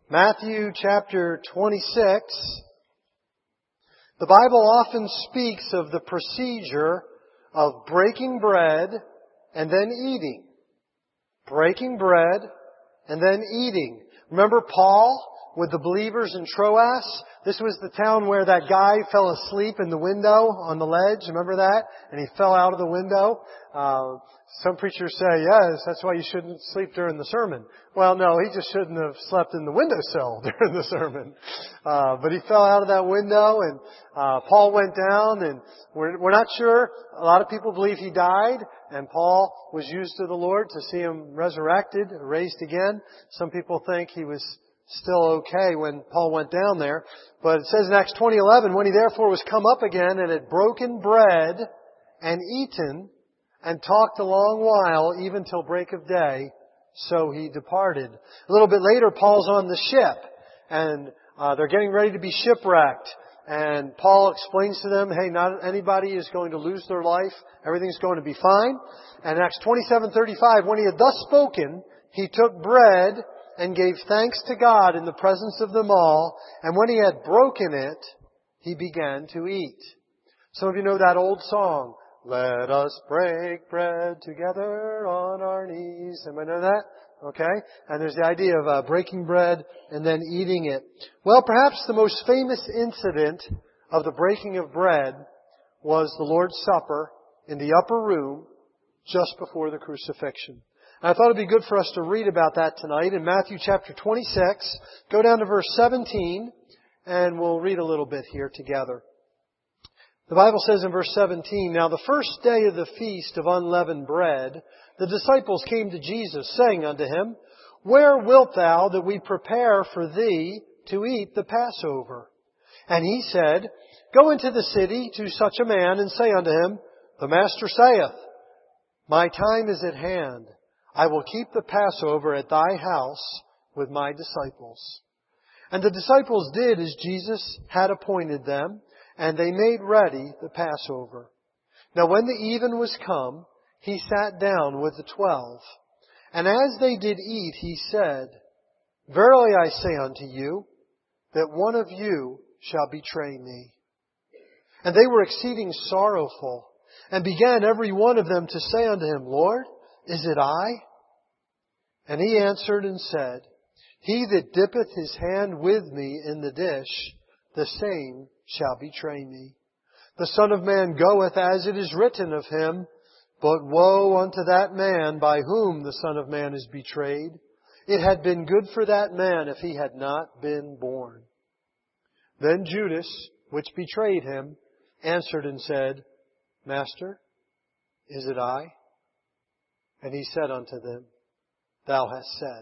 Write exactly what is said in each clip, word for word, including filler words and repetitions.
Matthew chapter twenty-six. The Bible often speaks of the procedure of breaking bread and then eating. Breaking bread and then eating. Remember Paul with the believers in Troas? This was the town where that guy fell asleep in the window on the ledge. Remember that? And he fell out of the window. Uh, some preachers say, yes, that's why you shouldn't sleep during the sermon. Well, no, he just shouldn't have slept in the windowsill during the sermon. Uh, but he fell out of that window, and uh, Paul went down, and we're, we're not sure. A lot of people believe he died, and Paul was used to the Lord to see him resurrected, raised again. Some people think he was still okay when Paul went down there. But it says in Acts twenty eleven, when he therefore was come up again and had broken bread and eaten and talked a long while, even till break of day, so he departed. A little bit later, Paul's on the ship, and uh, they're getting ready to be shipwrecked. And Paul explains to them, hey, not anybody is going to lose their life. Everything's going to be fine. And Acts twenty-seven thirty-five, when he had thus spoken, he took bread and gave thanks to God in the presence of them all. And when he had broken it, he began to eat. Some of you know that old song, let us break bread together on our knees. Anybody know that? Okay. And there's the idea of uh, breaking bread and then eating it. Well, perhaps the most famous incident of the breaking of bread was the Lord's Supper in the upper room just before the crucifixion. And I thought it'd be good for us to read about that tonight in Matthew chapter twenty-six. Go down to verse seventeen, and we'll read a little bit here together. The Bible says in verse seventeen, now the first day of the feast of unleavened bread, the disciples came to Jesus, saying unto him, where wilt thou that we prepare for thee to eat the Passover? And he said, go into the city to such a man, and say unto him, the Master saith, my time is at hand. I will keep the Passover at thy house with my disciples. And the disciples did as Jesus had appointed them, and they made ready the Passover. Now when the even was come, he sat down with the twelve. And as they did eat, he said, verily I say unto you, that one of you shall betray me. And they were exceeding sorrowful, and began every one of them to say unto him, Lord, is it I? And he answered and said, he that dippeth his hand with me in the dish, the same shall betray me. The Son of Man goeth as it is written of him, but woe unto that man by whom the Son of Man is betrayed. It had been good for that man if he had not been born. Then Judas, which betrayed him, answered and said, Master, is it I? And he said unto them, thou hast said.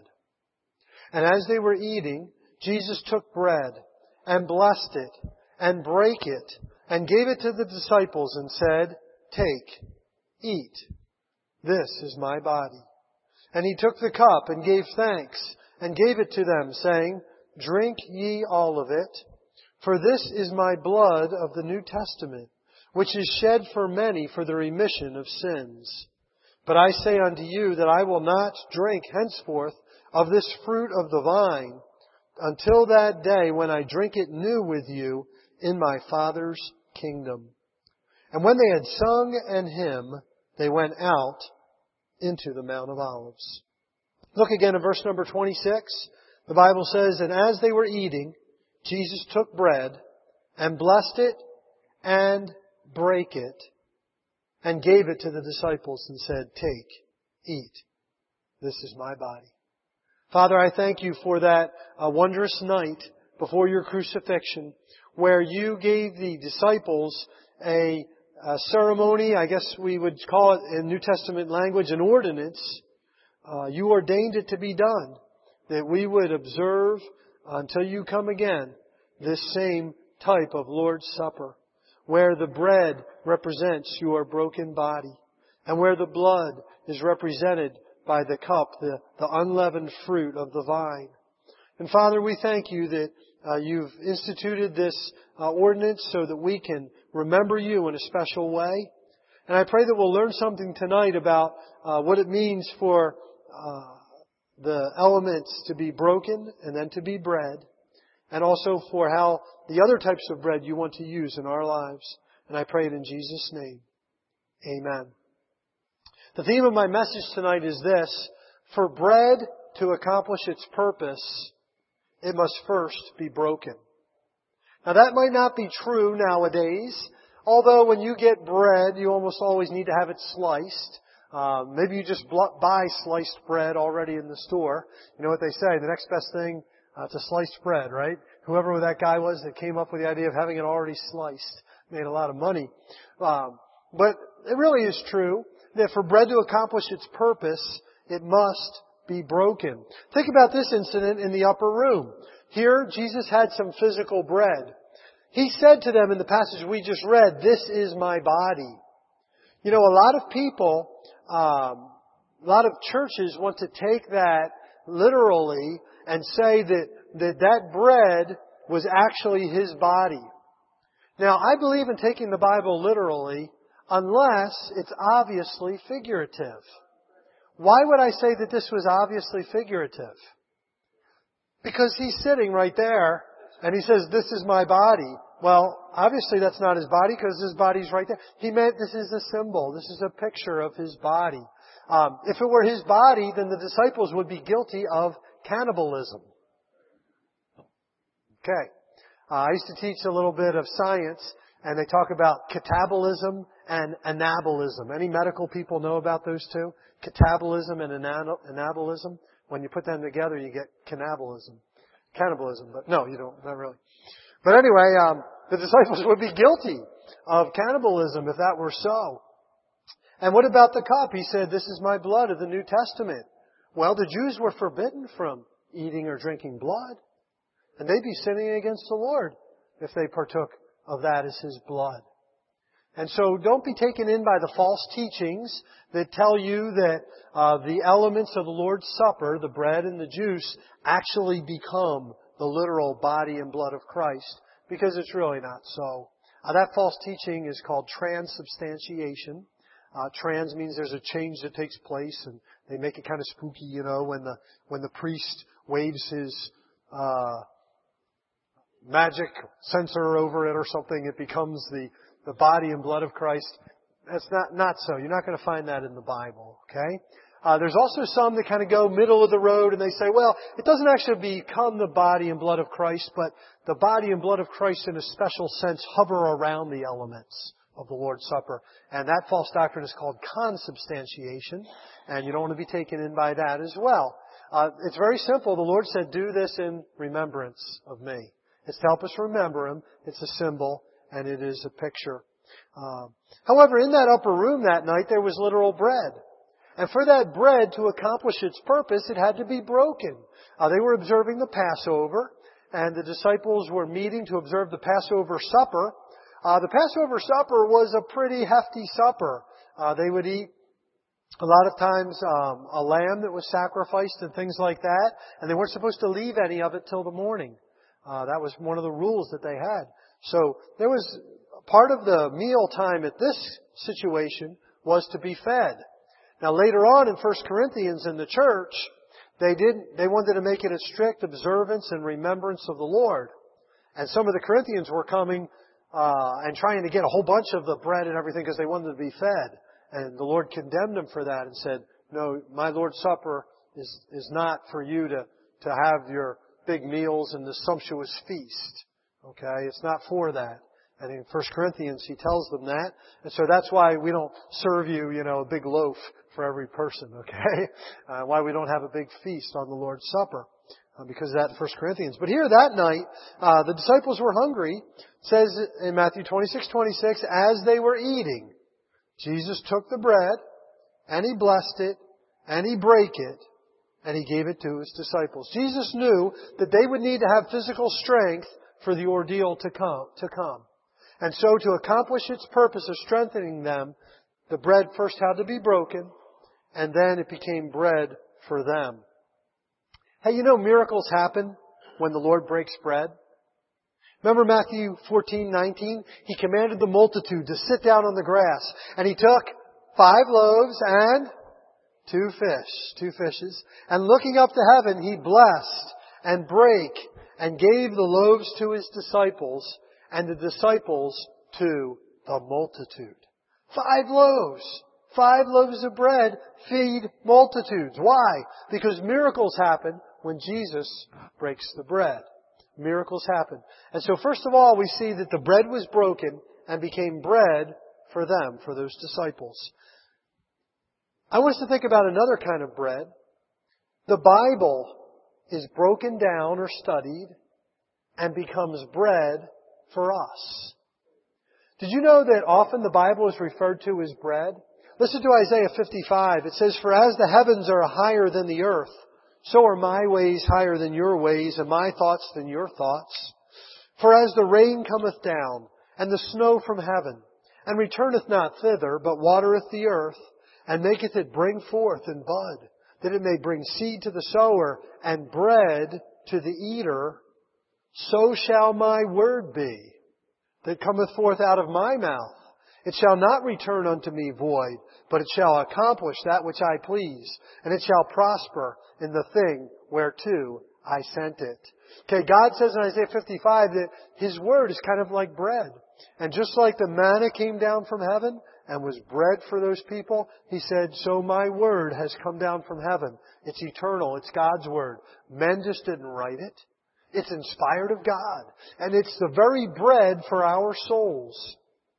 And as they were eating, Jesus took bread and blessed it and brake it and gave it to the disciples and said, take, eat. This is my body. And he took the cup and gave thanks and gave it to them, saying, drink ye all of it, for this is my blood of the New Testament, which is shed for many for the remission of sins. But I say unto you that I will not drink henceforth of this fruit of the vine until that day when I drink it new with you in my Father's kingdom. And when they had sung an hymn, they went out into the Mount of Olives. Look again at verse number twenty-six. The Bible says, and as they were eating, Jesus took bread and blessed it and brake it, and gave it to the disciples and said, take, eat. This is my body. Father, I thank you for that uh, wondrous night before your crucifixion, where you gave the disciples a, a ceremony, I guess we would call it in New Testament language, an ordinance. Uh, you ordained it to be done, that we would observe until you come again this same type of Lord's Supper, where the bread represents your broken body, and where the blood is represented by the cup, the, the unleavened fruit of the vine. And Father, we thank you that uh, you've instituted this uh, ordinance so that we can remember you in a special way. And I pray that we'll learn something tonight about uh, what it means for uh, the elements to be broken and then to be bread, and also for how the other types of bread you want to use in our lives. And I pray it in Jesus' name. Amen. The theme of my message tonight is this: for bread to accomplish its purpose, it must first be broken. Now that might not be true nowadays, although when you get bread, you almost always need to have it sliced. Uh, maybe you just buy sliced bread already in the store. You know what they say, the next best thing uh, to sliced bread, right? Whoever that guy was that came up with the idea of having it already sliced made a lot of money. Um, but it really is true that for bread to accomplish its purpose, it must be broken. Think about this incident in the upper room. Here, Jesus had some physical bread. He said to them in the passage we just read, "This is my body." You know, a lot of people, um, a lot of churches want to take that literally and say that, that that bread was actually His body. Now, I believe in taking the Bible literally unless it's obviously figurative. Why would I say that this was obviously figurative? Because He's sitting right there and He says, "This is my body." Well, obviously that's not His body because His body's right there. He meant this is a symbol. This is a picture of His body. Um, if it were His body, then the disciples would be guilty of cannibalism. Okay. Uh, I used to teach a little bit of science, and they talk about catabolism and anabolism. Any medical people know about those two? Catabolism and anabolism. When you put them together, you get cannibalism. Cannibalism, but no, you don't, not really. But anyway, um, the disciples would be guilty of cannibalism if that were so. And what about the cup? He said, "This is my blood of the New Testament." Well, the Jews were forbidden from eating or drinking blood. And they'd be sinning against the Lord if they partook of that as His blood. And so don't be taken in by the false teachings that tell you that uh, the elements of the Lord's Supper, the bread and the juice, actually become the literal body and blood of Christ, because it's really not so. Uh, that false teaching is called transubstantiation. Uh, trans means there's a change that takes place, and they make it kind of spooky, you know, when the when the priest waves his uh, magic censer over it or something, it becomes the the body and blood of Christ. That's not not so. You're not going to find that in the Bible. Okay. Uh, there's also some that kind of go middle of the road and they say, well, it doesn't actually become the body and blood of Christ, but the body and blood of Christ in a special sense hover around the elements of the Lord's Supper. And that false doctrine is called consubstantiation, and you don't want to be taken in by that as well. Uh, it's very simple. The Lord said, "Do this in remembrance of me." It's to help us remember Him. It's a symbol, and it is a picture. Uh, however, in that upper room that night, there was literal bread. And for that bread to accomplish its purpose, it had to be broken. Uh, they were observing the Passover, and the disciples were meeting to observe the Passover supper. Uh, the Passover supper was a pretty hefty supper. Uh, they would eat a lot of times um, a lamb that was sacrificed and things like that, and they weren't supposed to leave any of it till the morning. Uh, that was one of the rules that they had. So there was part of the meal time at this situation was to be fed. Now later on in First Corinthians in the church, they didn't, they wanted to make it a strict observance and remembrance of the Lord. And some of the Corinthians were coming uh, and trying to get a whole bunch of the bread and everything because they wanted to be fed. And the Lord condemned them for that and said, "No, my Lord's Supper is is not for you to to have your big meals and the sumptuous feast. Okay, it's not for that." And in First Corinthians, he tells them that. And so that's why we don't serve you, you know, a big loaf for every person, okay? Uh, why we don't have a big feast on the Lord's Supper. Uh, because of that in First Corinthians. But here that night, uh, the disciples were hungry. It says in Matthew twenty-six twenty-six, as they were eating, Jesus took the bread, and He blessed it, and He brake it, and He gave it to His disciples. Jesus knew that they would need to have physical strength for the ordeal to come. To come. And so to accomplish its purpose of strengthening them, the bread first had to be broken, and then it became bread for them. Hey, you know miracles happen when the Lord breaks bread? Remember Matthew fourteen nineteen? He commanded the multitude to sit down on the grass, and He took five loaves and Two fish, two fishes. And looking up to heaven, He blessed and brake and gave the loaves to His disciples and the disciples to the multitude. Five loaves. Five loaves of bread feed multitudes. Why? Because miracles happen when Jesus breaks the bread. Miracles happen. And so first of all, we see that the bread was broken and became bread for them, for those disciples. I want us to think about another kind of bread. The Bible is broken down or studied and becomes bread for us. Did you know that often the Bible is referred to as bread? Listen to Isaiah fifty-five. It says, "For as the heavens are higher than the earth, so are my ways higher than your ways, and my thoughts than your thoughts. For as the rain cometh down, and the snow from heaven, and returneth not thither, but watereth the earth, and maketh it bring forth and bud, that it may bring seed to the sower, and bread to the eater, so shall my word be, that cometh forth out of my mouth. It shall not return unto me void, but it shall accomplish that which I please, and it shall prosper in the thing whereto I sent it." Okay, God says in Isaiah fifty-five that His Word is kind of like bread. And just like the manna came down from heaven and was bread for those people, He said, so my Word has come down from heaven. It's eternal. It's God's Word. Men just didn't write it. It's inspired of God. And it's the very bread for our souls.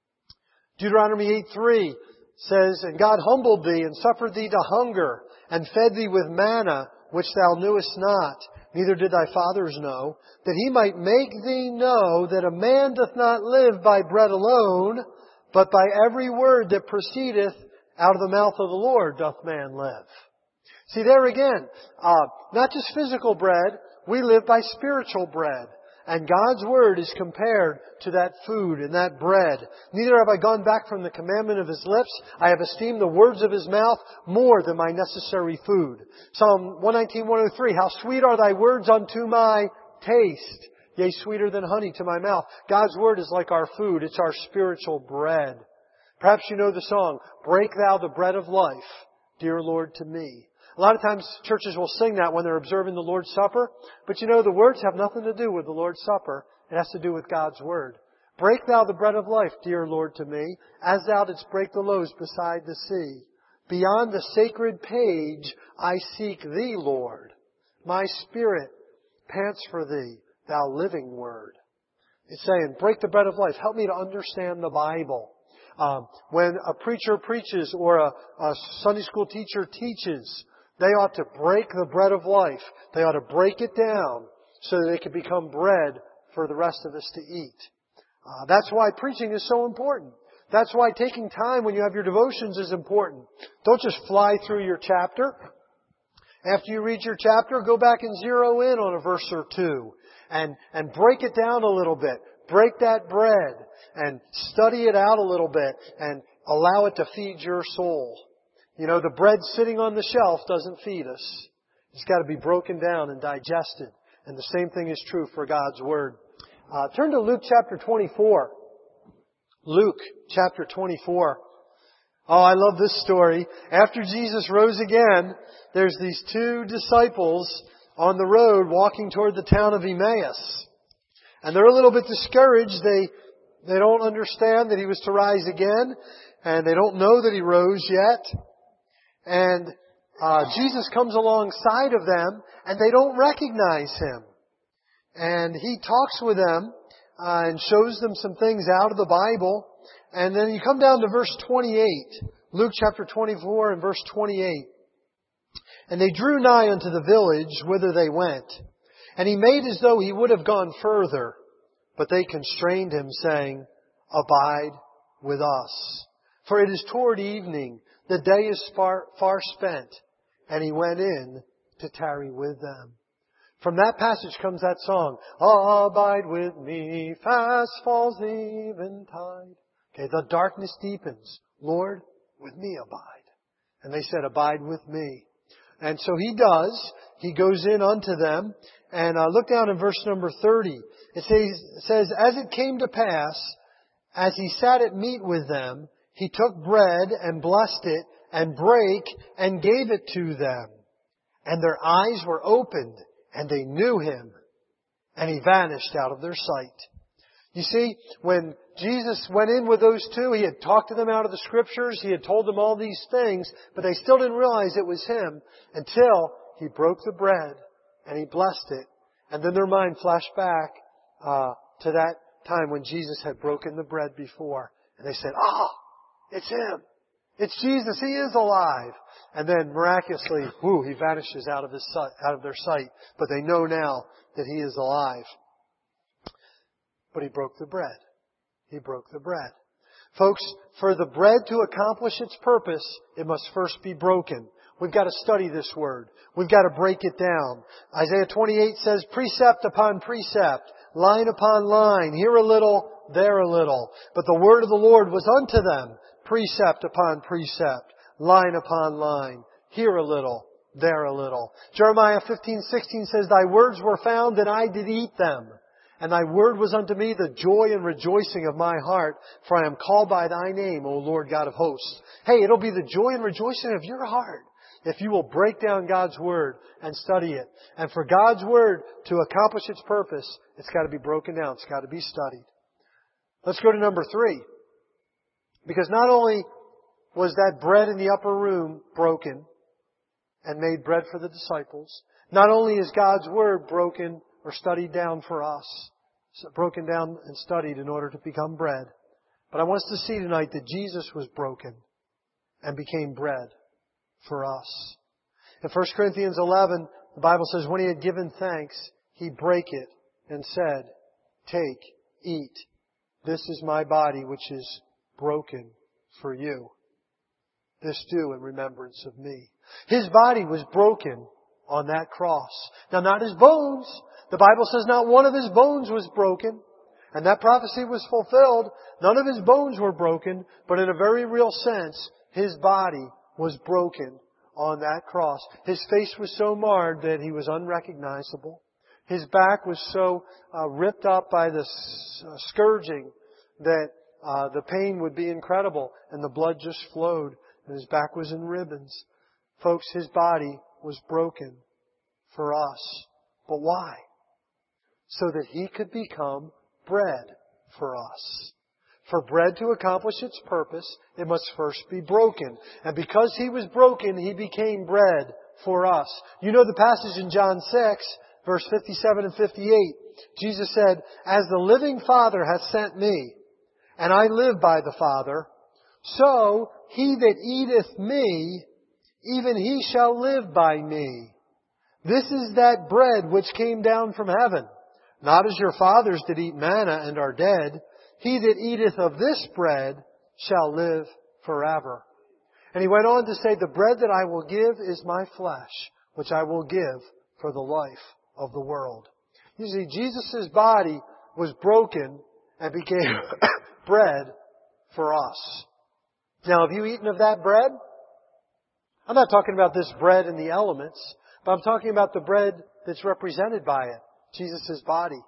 Deuteronomy eight three says, "And God humbled thee and suffered thee to hunger and fed thee with manna, which thou knewest not, neither did thy fathers know, that He might make thee know that a man doth not live by bread alone, but by every word that proceedeth out of the mouth of the Lord doth man live." See, there again, uh, not just physical bread, we live by spiritual bread. And God's Word is compared to that food and that bread. "Neither have I gone back from the commandment of His lips. I have esteemed the words of His mouth more than my necessary food." Psalm one nineteen, one oh three, "How sweet are thy words unto my taste, yea, sweeter than honey to my mouth." God's Word is like our food. It's our spiritual bread. Perhaps you know the song, "Break thou the bread of life, dear Lord, to me." A lot of times churches will sing that when they're observing the Lord's Supper. But you know, the words have nothing to do with the Lord's Supper. It has to do with God's Word. "Break thou the bread of life, dear Lord, to me, as thou didst break the loaves beside the sea. Beyond the sacred page I seek thee, Lord. My spirit pants for thee, thou living Word." It's saying, break the bread of life. Help me to understand the Bible. Um, when a preacher preaches or a, a Sunday school teacher teaches, they ought to break the bread of life. They ought to break it down so that it can become bread for the rest of us to eat. Uh, that's why preaching is so important. That's why taking time when you have your devotions is important. Don't just fly through your chapter. After you read your chapter, go back and zero in on a verse or two and, and break it down a little bit. Break that bread and study it out a little bit and allow it to feed your soul. You know, the bread sitting on the shelf doesn't feed us. It's got to be broken down and digested. And the same thing is true for God's Word. Uh, turn to Luke chapter twenty-four. Luke chapter twenty-four. Oh, I love this story. After Jesus rose again, there's these two disciples on the road walking toward the town of Emmaus. And they're a little bit discouraged. They, they don't understand that He was to rise again. And they don't know that He rose yet. And uh, Jesus comes alongside of them, and they don't recognize Him. And He talks with them uh, and shows them some things out of the Bible. And then you come down to verse twenty-eight. Luke chapter twenty-four and verse twenty-eight. "And they drew nigh unto the village whither they went. And He made as though He would have gone further. But they constrained Him, saying, Abide with us. For it is toward evening. The day is far, far spent." And He went in to tarry with them. From that passage comes that song, "Abide with me, fast falls the eventide." Okay, the darkness deepens. Lord, with me abide. And they said, "Abide with me." And so He does. He goes in unto them. And uh, look down in verse number thirty. It says, it says, "As it came to pass, as He sat at meat with them, He took bread and blessed it and break and gave it to them. And their eyes were opened and they knew Him. And He vanished out of their sight. You see, when Jesus went in with those two, He had talked to them out of the Scriptures. He had told them all these things, but they still didn't realize it was Him until He broke the bread and He blessed it. And then their mind flashed back uh, to that time when Jesus had broken the bread before. And they said, ah, it's Him. It's Jesus. He is alive. And then miraculously, whoo, He vanishes out of his sight, out of their sight. But they know now that He is alive. But He broke the bread. He broke the bread. Folks, for the bread to accomplish its purpose, it must first be broken. We've got to study this word. We've got to break it down. Isaiah twenty-eight says, precept upon precept, line upon line, here a little, there a little. But the word of the Lord was unto them, precept upon precept, line upon line, here a little, there a little. Jeremiah fifteen sixteen says, thy words were found and I did eat them. And thy word was unto me the joy and rejoicing of my heart, for I am called by thy name, O Lord God of hosts. Hey, it'll be the joy and rejoicing of your heart if you will break down God's word and study it. And for God's word to accomplish its purpose, it's got to be broken down. It's got to be studied. Let's go to number three. Because not only was that bread in the upper room broken and made bread for the disciples, not only is God's word broken or studied down for us, broken down and studied in order to become bread. But I want us to see tonight that Jesus was broken and became bread for us. In First Corinthians eleven, the Bible says, when He had given thanks, He brake it and said, take, eat. This is my body which is broken for you. This do in remembrance of me. His body was broken on that cross. Now, not His bones. The Bible says not one of His bones was broken. And that prophecy was fulfilled. None of His bones were broken. But in a very real sense, His body was broken on that cross. His face was so marred that He was unrecognizable. His back was so uh, ripped up by the s- uh, scourging that uh, the pain would be incredible. And the blood just flowed. And His back was in ribbons. Folks, His body was broken for us. But why? So that He could become bread for us. For bread to accomplish its purpose, it must first be broken. And because He was broken, He became bread for us. You know the passage in John six, verse fifty-seven and fifty-eight. Jesus said, as the living Father hath sent me, and I live by the Father, so he that eateth me, even he shall live by me. This is that bread which came down from heaven. Not as your fathers did eat manna and are dead. He that eateth of this bread shall live forever. And He went on to say, the bread that I will give is my flesh, which I will give for the life of the world. You see, Jesus' body was broken and became bread for us. Now, have you eaten of that bread? I'm not talking about this bread in the elements, but I'm talking about the bread that's represented by it. Jesus' body.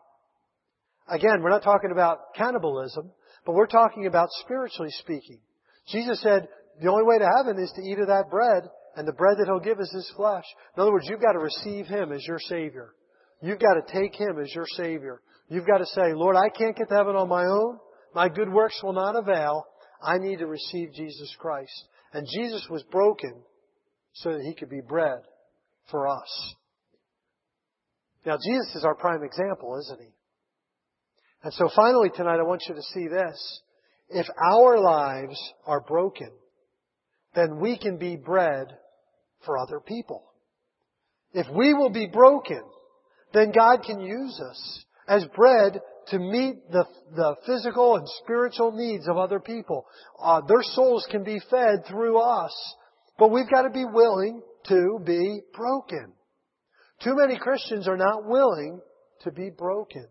Again, we're not talking about cannibalism, but we're talking about spiritually speaking. Jesus said, the only way to heaven is to eat of that bread, and the bread that He'll give is His flesh. In other words, you've got to receive Him as your Savior. You've got to take Him as your Savior. You've got to say, Lord, I can't get to heaven on my own. My good works will not avail. I need to receive Jesus Christ. And Jesus was broken so that He could be bread for us. Now, Jesus is our prime example, isn't He? And so finally tonight I want you to see this. If our lives are broken, then we can be bread for other people. If we will be broken, then God can use us as bread to meet the, the physical and spiritual needs of other people. Uh, their souls can be fed through us. But we've got to be willing to be broken. Too many Christians are not willing to be broken.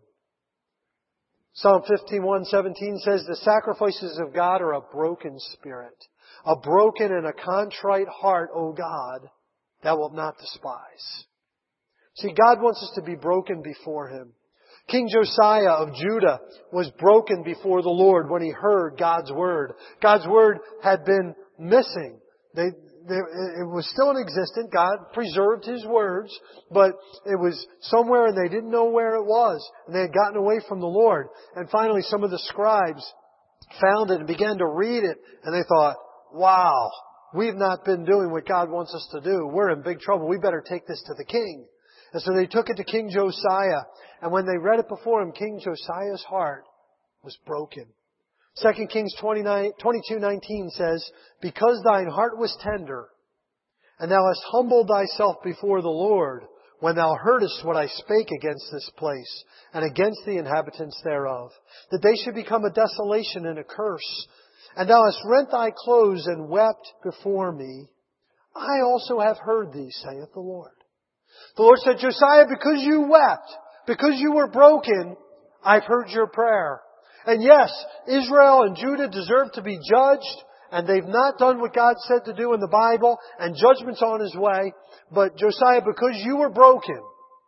Psalm fifty-one seventeen says, the sacrifices of God are a broken spirit, a broken and a contrite heart, O God, thou wilt not despise. See, God wants us to be broken before Him. King Josiah of Judah was broken before the Lord when he heard God's Word. God's Word had been missing. They, they, it was still in existence. God preserved His words, but it was somewhere and they didn't know where it was. And they had gotten away from the Lord. And finally some of the scribes found it and began to read it. And they thought, wow, we've not been doing what God wants us to do. We're in big trouble. We better take this to the king. And so they took it to King Josiah. And when they read it before him, King Josiah's heart was broken. Second Kings twenty-two nineteen says, because thine heart was tender, and thou hast humbled thyself before the Lord, when thou heardest what I spake against this place, and against the inhabitants thereof, that they should become a desolation and a curse, and thou hast rent thy clothes and wept before me, I also have heard thee, saith the Lord. The Lord said, Josiah, because you wept, because you were broken, I've heard your prayer. And yes, Israel and Judah deserve to be judged, and they've not done what God said to do in the Bible, and judgment's on His way. But Josiah, because you were broken,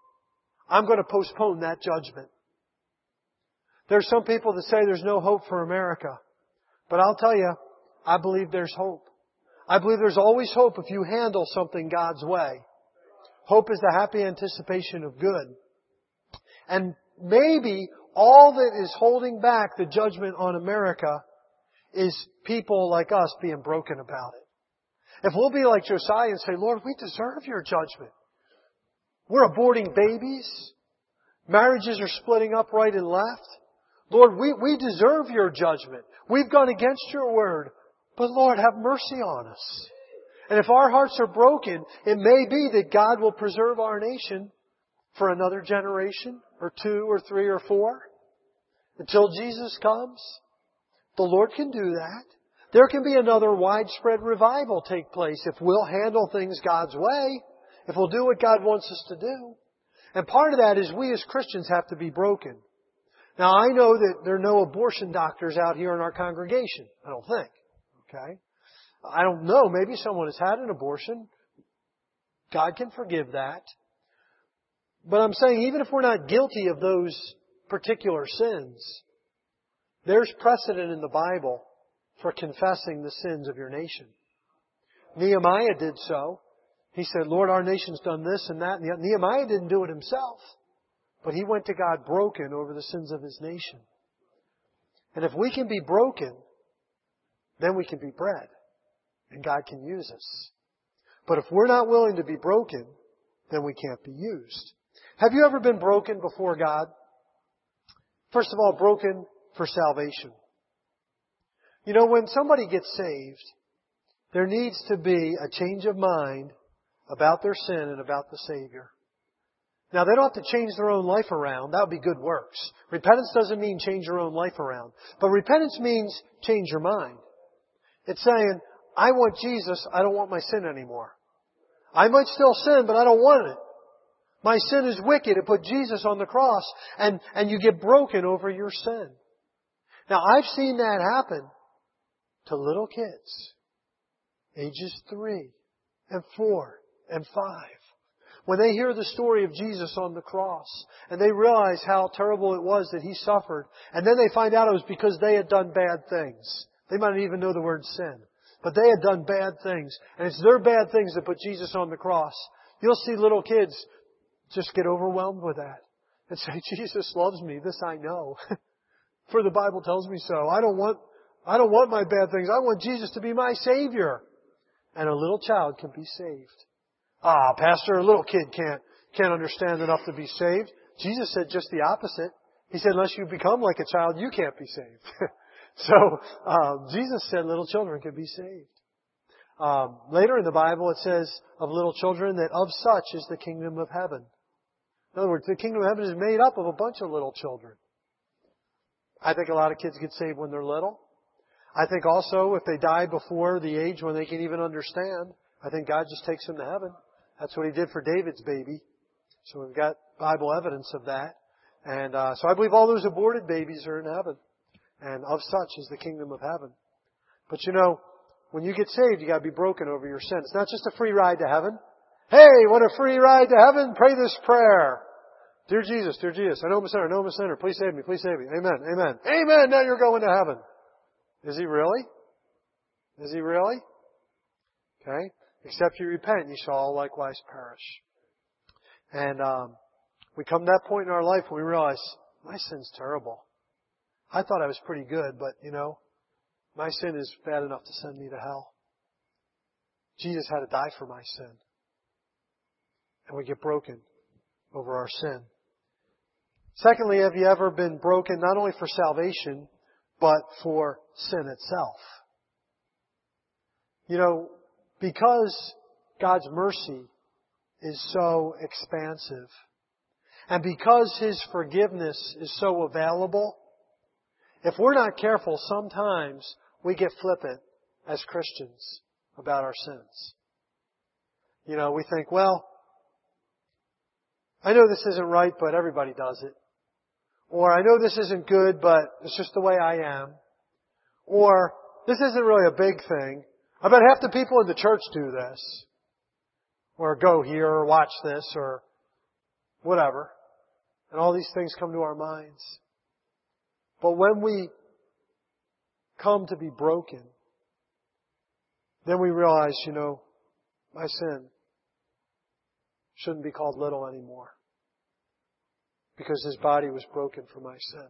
I'm going to postpone that judgment. There's some people that say there's no hope for America. But I'll tell you, I believe there's hope. I believe there's always hope if you handle something God's way. Hope is the happy anticipation of good. And maybe all that is holding back the judgment on America is people like us being broken about it. If we'll be like Josiah and say, Lord, we deserve your judgment. We're aborting babies. Marriages are splitting up right and left. Lord, we, we deserve your judgment. We've gone against your word. But Lord, have mercy on us. And if our hearts are broken, it may be that God will preserve our nation for another generation, or two, or three, or four, until Jesus comes. The Lord can do that. There can be another widespread revival take place if we'll handle things God's way, if we'll do what God wants us to do. And part of that is we as Christians have to be broken. Now, I know that there are no abortion doctors out here in our congregation. I don't think. Okay? I don't know. Maybe someone has had an abortion. God can forgive that. But I'm saying even if we're not guilty of those particular sins, there's precedent in the Bible for confessing the sins of your nation. Nehemiah did so. He said, Lord, our nation's done this and that. And Nehemiah didn't do it himself. But he went to God broken over the sins of his nation. And if we can be broken, then we can be bred. And God can use us. But if we're not willing to be broken, then we can't be used. Have you ever been broken before God? First of all, broken for salvation. You know, when somebody gets saved, there needs to be a change of mind about their sin and about the Savior. Now, they don't have to change their own life around. That would be good works. Repentance doesn't mean change your own life around. But repentance means change your mind. It's saying, I want Jesus, I don't want my sin anymore. I might still sin, but I don't want it. My sin is wicked. It put Jesus on the cross, and, and you get broken over your sin. Now, I've seen that happen to little kids, ages three and four and five. When they hear the story of Jesus on the cross, and they realize how terrible it was that He suffered, and then they find out it was because they had done bad things. They might not even know the word sin, but they had done bad things, and it's their bad things that put Jesus on the cross. You'll see little kids just get overwhelmed with that and say, Jesus loves me. This I know. For the Bible tells me so. I don't want, I don't want my bad things. I want Jesus to be my Savior. And a little child can be saved. Ah, Pastor, a little kid can't, can't understand enough to be saved. Jesus said just the opposite. He said, unless you become like a child, you can't be saved. so, um, Jesus said little children can be saved. Um, later in the Bible, it says of little children that of such is the kingdom of heaven. In other words, the kingdom of heaven is made up of a bunch of little children. I think a lot of kids get saved when they're little. I think also if they die before the age when they can even understand, I think God just takes them to heaven. That's what He did for David's baby. So we've got Bible evidence of that. And uh, so I believe all those aborted babies are in heaven. And of such is the kingdom of heaven. But you know, when you get saved, you got to be broken over your sin. It's not just a free ride to heaven. Hey, what a free ride to heaven. Pray this prayer. Dear Jesus, dear Jesus, I know I'm a sinner, I know I'm a sinner. Please save me, please save me. Amen, amen. Amen, now you're going to heaven. Is He really? Is He really? Okay? Except you repent, you shall all likewise perish. And um, we come to that point in our life where we realize, my sin's terrible. I thought I was pretty good, but, you know, my sin is bad enough to send me to hell. Jesus had to die for my sin. And we get broken over our sin. Secondly, have you ever been broken not only for salvation, but for sin itself? You know, because God's mercy is so expansive, and because His forgiveness is so available, if we're not careful, sometimes we get flippant as Christians about our sins. You know, we think, well, I know this isn't right, but everybody does it. Or I know this isn't good, but it's just the way I am. Or this isn't really a big thing. I bet half the people in the church do this. Or go here, or watch this, or whatever. And all these things come to our minds. But when we come to be broken, then we realize, you know, my sin shouldn't be called little anymore. Because His body was broken for my sin.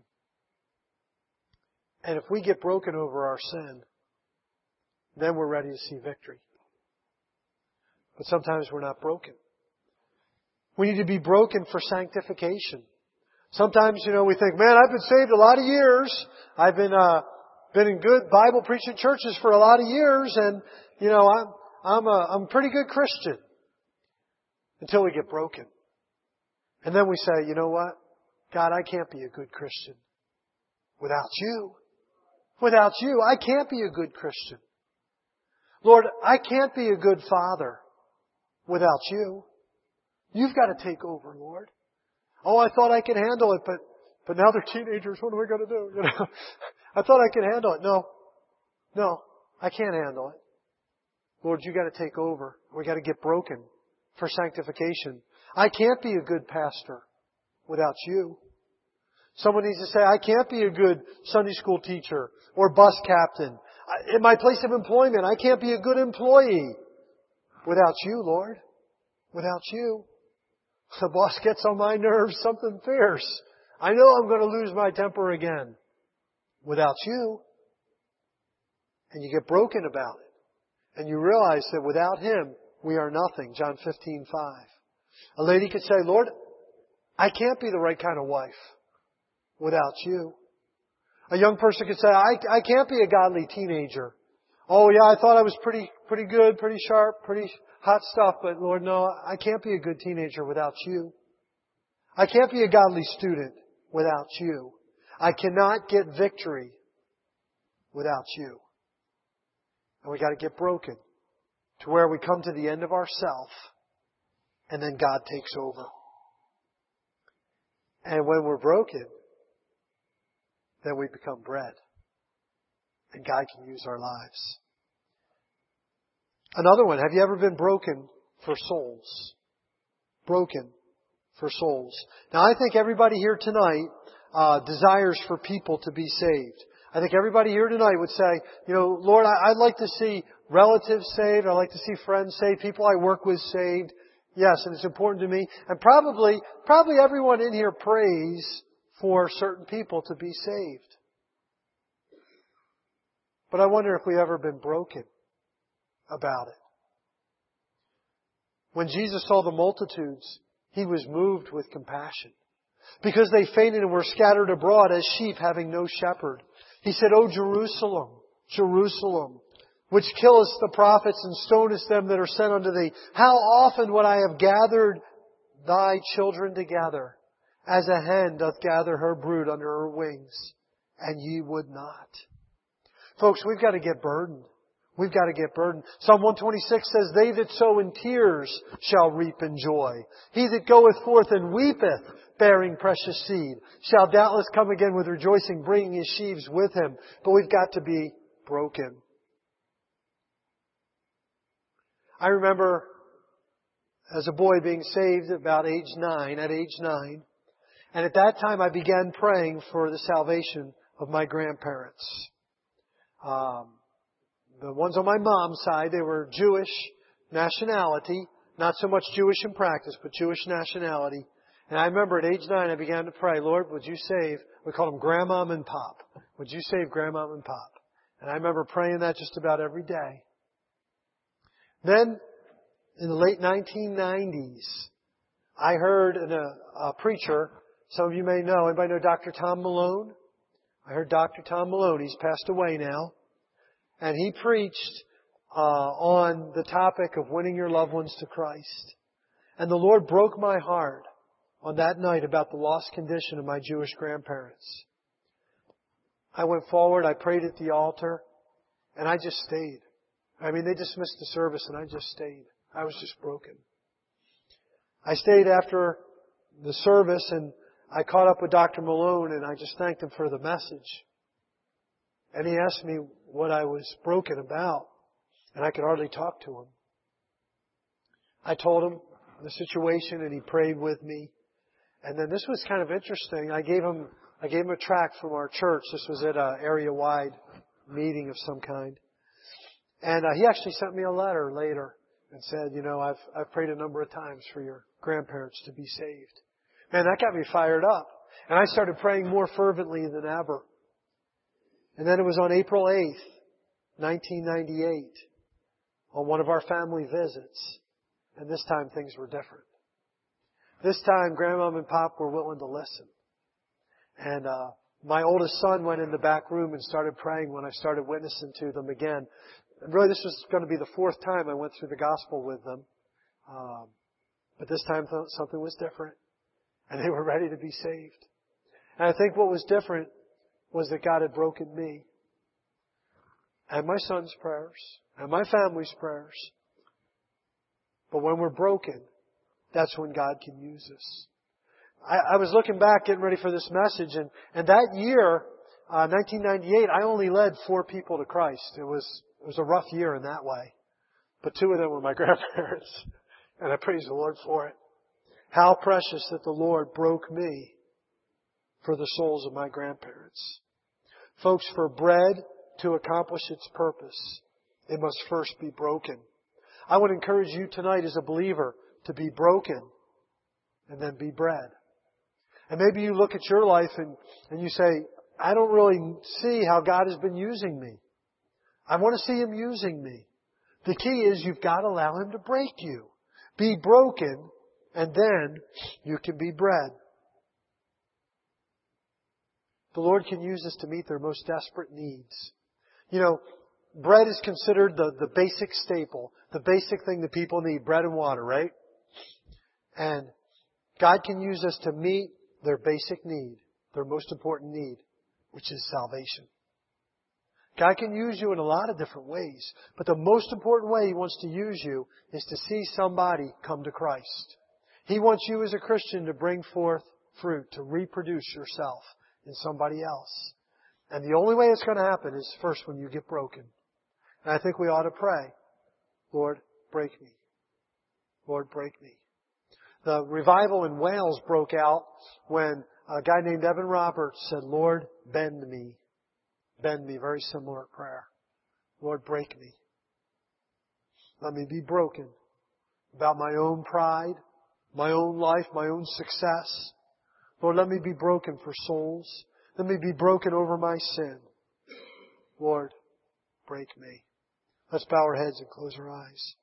And if we get broken over our sin, then we're ready to see victory. But sometimes we're not broken. We need to be broken for sanctification. Sometimes, you know, we think, man, I've been saved a lot of years. I've been, uh, been in good Bible preaching churches for a lot of years, and, you know, I'm, I'm a, I'm a pretty good Christian. Until we get broken. And then we say, you know what? God, I can't be a good Christian without You. Without You, I can't be a good Christian. Lord, I can't be a good father without You. You've got to take over, Lord. Oh, I thought I could handle it, but, but now they're teenagers. What am I going to do? You know, I thought I could handle it. No, no, I can't handle it. Lord, You got to take over. We got to get broken for sanctification. I can't be a good pastor without You. Someone needs to say, I can't be a good Sunday school teacher or bus captain. In my place of employment, I can't be a good employee without You, Lord. Without You. The boss gets on my nerves, something fierce. I know I'm going to lose my temper again. Without You. And you get broken about it. And you realize that without Him, we are nothing. John fifteen five. A lady could say, Lord, I can't be the right kind of wife without You. A young person could say, I, I can't be a godly teenager. Oh yeah, I thought I was pretty, pretty good, pretty sharp, pretty hot stuff, but Lord, no, I can't be a good teenager without You. I can't be a godly student without You. I cannot get victory without You. And we got to get broken to where we come to the end of ourself, and then God takes over. And when we're broken, then we become bread. And God can use our lives. Another one, have you ever been broken for souls? Broken for souls. Now I think everybody here tonight uh, desires for people to be saved. I think everybody here tonight would say, you know, Lord, I, I'd like to see relatives saved. I'd like to see friends saved, people I work with saved. Yes, and it's important to me. And probably, probably everyone in here prays for certain people to be saved. But I wonder if we've ever been broken about it. When Jesus saw the multitudes, He was moved with compassion. Because they fainted and were scattered abroad as sheep having no shepherd. He said, O Jerusalem, Jerusalem, which killest the prophets and stonest them that are sent unto thee, how often would I have gathered thy children together, as a hen doth gather her brood under her wings, and ye would not. Folks, we've got to get burdened. We've got to get burdened. Psalm one twenty-six says, they that sow in tears shall reap in joy. He that goeth forth and weepeth, bearing precious seed, shall doubtless come again with rejoicing, bringing his sheaves with him. But we've got to be broken. I remember as a boy being saved about age nine, at age nine. And at that time I began praying for the salvation of my grandparents. Um, the ones on my mom's side, they were Jewish nationality, not so much Jewish in practice, but Jewish nationality. And I remember at age nine, I began to pray, Lord, would you save, we called them Grandmom and Pop. Would you save Grandmom and Pop? And I remember praying that just about every day. Then, in the late nineteen nineties, I heard a, a preacher, some of you may know, anybody know Doctor Tom Malone? I heard Doctor Tom Malone, he's passed away now. And he preached uh, on the topic of winning your loved ones to Christ. And the Lord broke my heart on that night about the lost condition of my Jewish grandparents. I went forward, I prayed at the altar, and I just stayed. I mean, they dismissed the service and I just stayed. I was just broken. I stayed after the service and I caught up with Doctor Malone and I just thanked him for the message. And he asked me what I was broken about, and I could hardly talk to him. I told him the situation and he prayed with me. And then this was kind of interesting. I gave him, I gave him a tract from our church. This was at an area-wide meeting of some kind. And uh, he actually sent me a letter later and said, you know, I've, I've prayed a number of times for your grandparents to be saved. Man, that got me fired up. And I started praying more fervently than ever. And then it was on April eighth, nineteen ninety-eight, on one of our family visits. And this time things were different. This time, Grandmom and Pop were willing to listen. And uh, my oldest son went in the back room and started praying when I started witnessing to them again. And really, this was going to be the fourth time I went through the gospel with them. Um, but this time, th- something was different. And they were ready to be saved. And I think what was different was that God had broken me. And my son's prayers. And my family's prayers. But when we're broken, that's when God can use us. I, I was looking back, getting ready for this message, and, and that year, uh, nineteen ninety-eight, I only led four people to Christ. It was it was a rough year in that way. But two of them were my grandparents. And I praise the Lord for it. How precious that the Lord broke me for the souls of my grandparents. Folks, for bread to accomplish its purpose, it must first be broken. I would encourage you tonight as a believer to be broken and then be bread. And maybe you look at your life and, and you say, I don't really see how God has been using me. I want to see Him using me. The key is you've got to allow Him to break you. Be broken and then you can be bread. The Lord can use us to meet their most desperate needs. You know, bread is considered the, the basic staple, the basic thing that people need, bread and water, right? And God can use us to meet their basic need, their most important need, which is salvation. God can use you in a lot of different ways, but the most important way He wants to use you is to see somebody come to Christ. He wants you as a Christian to bring forth fruit, to reproduce yourself in somebody else. And the only way it's going to happen is first when you get broken. And I think we ought to pray, Lord, break me. Lord, break me. The revival in Wales broke out when a guy named Evan Roberts said, Lord, bend me. Bend me. Very similar prayer. Lord, break me. Let me be broken about my own pride, my own life, my own success. Lord, let me be broken for souls. Let me be broken over my sin. Lord, break me. Let's bow our heads and close our eyes.